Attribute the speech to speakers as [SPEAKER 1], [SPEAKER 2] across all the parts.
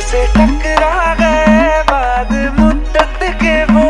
[SPEAKER 1] मुझसे टकरा गए बाद मुद्दत के वो,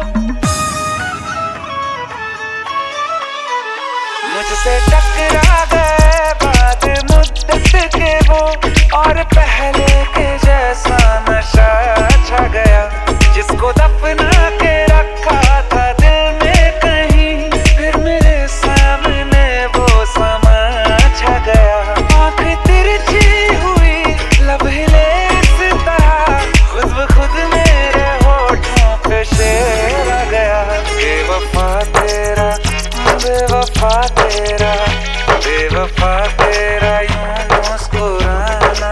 [SPEAKER 1] मुझसे टकरा गए बाद मुद्दत के वो, और पहले के जैसा नशा छा गया। जिसको दफना के रखा था दिल में कहीं, फिर मेरे सामने वो समा छा गया। आँख तिरछी हुई, लब हिले इस तरह, खुद ब खुद मेरे होठों पे शेर आ गया। बेवफा तेरा, बेवफा तेरा, बेवफा तेरा यूं मुस्कुराना,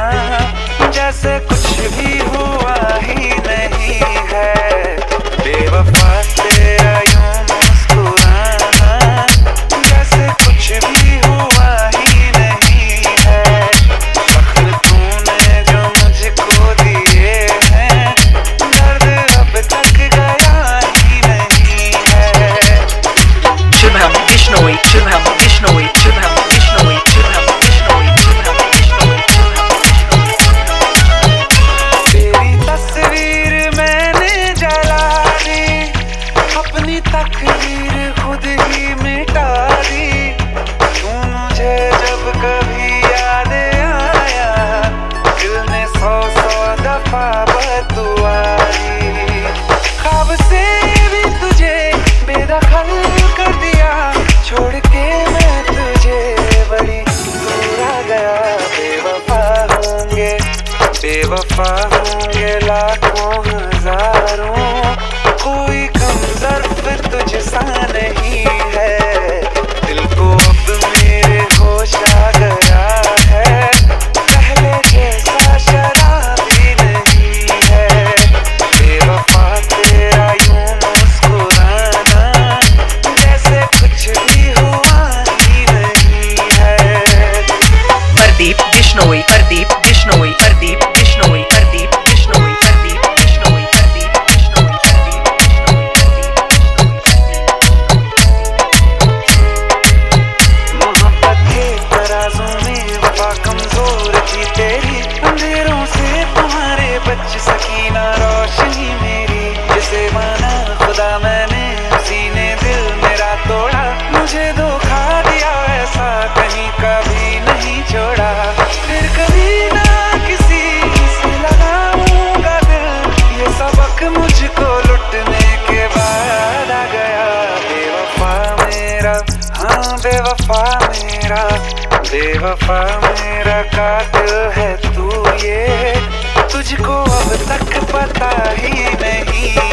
[SPEAKER 1] जैसे कुछ भी हुआ ही नहीं है। बेवफा तेरा यूं मुस्कुराना, जैसे कुछ भी हुआ ही नहीं है। फख्र तूने जो मुझको दिए हैं, दर्द अब तक गया ही नहीं है।
[SPEAKER 2] शुभम बिश्नोई, शुभम बिश्नोई, शुभम बिश्नोई, शुभम बिश्नोई, शुभम बिश्नोई, शुभम बिश्नोई।
[SPEAKER 1] तेरी तस्वीर मैंने जला दी, अपनी तकदीर खुद ही मिटा दी। तू मुझे जब कभी याद आया, दिल ने 100 दफा बदुआ दी। ख्वाब से भी तुझे बेदखल कर दिया, छोड़ के मैं तुझे बड़ी दूर आ गया। बेवफा होंगे, बेवफा होंगे लाखों हजारों, कोई कम ज़र्फ़ तुझसा नहीं है। दिल को अब मेरे होश आ गया है, पहले जैसा शराबी नहीं है। बेवफा तेरा यूं मुस्कुराना, जैसे कुछ भी हुआ ही नहीं है।
[SPEAKER 2] प्रदीप बिश्नोई, प्रदीप बिश्नोई, प्रदीप बिश्नोई, प्रदीप बिश्नोई, प्रदीप बिश्नोई, प्रदीप बिश्नोई, प्रदीप बिश्नोई।
[SPEAKER 1] मोहब्बत के तराजू में वफा कमजोर थी तेरी, अंधेरों से तुम्हारे बच सकी ना रोशनी मेरी। जिसे माना खुदा मैंने, उसी ने दिल मेरा तोड़ा। मुझे धोखा दिया ऐसा कहीं कभी नहीं छोड़ा। फिर कभी ना किसी से लगाऊंगा दिल, ये सबक मुझको लुटने के बाद आ गया। बेवफा मेरा, हाँ बेवफा मेरा, बेवफा मेरा कातिल है तू, ये तुझको अब तक पता ही नहीं